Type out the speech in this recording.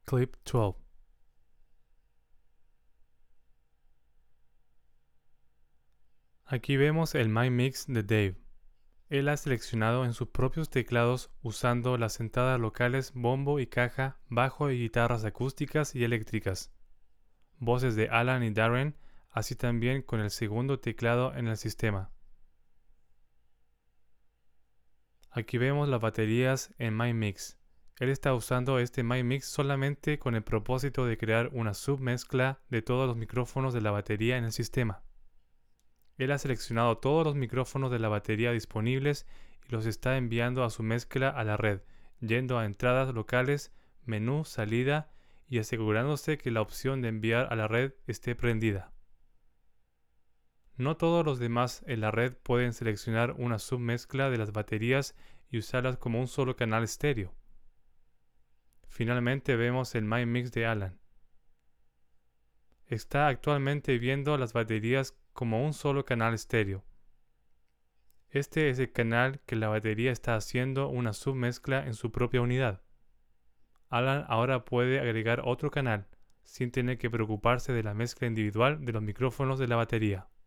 Clip 12. Aquí vemos el My Mix de Dave. Él ha seleccionado en sus propios teclados usando las entradas locales bombo y caja, bajo y guitarras acústicas y eléctricas. Voces de Alan y Darren, así también con el segundo teclado en el sistema. Aquí vemos las baterías en My Mix. Él está usando este My Mix solamente con el propósito de crear una submezcla de todos los micrófonos de la batería en el sistema. Él ha seleccionado todos los micrófonos de la batería disponibles y los está enviando a su mezcla a la red, yendo a entradas locales, menú, salida y asegurándose que la opción de enviar a la red esté prendida. No todos los demás en la red pueden seleccionar una submezcla de las baterías y usarlas como un solo canal estéreo. Finalmente vemos el My Mix de Alan. Está actualmente viendo las baterías como un solo canal estéreo. Este es el canal que la batería está haciendo una submezcla en su propia unidad. Alan ahora puede agregar otro canal, sin tener que preocuparse de la mezcla individual de los micrófonos de la batería.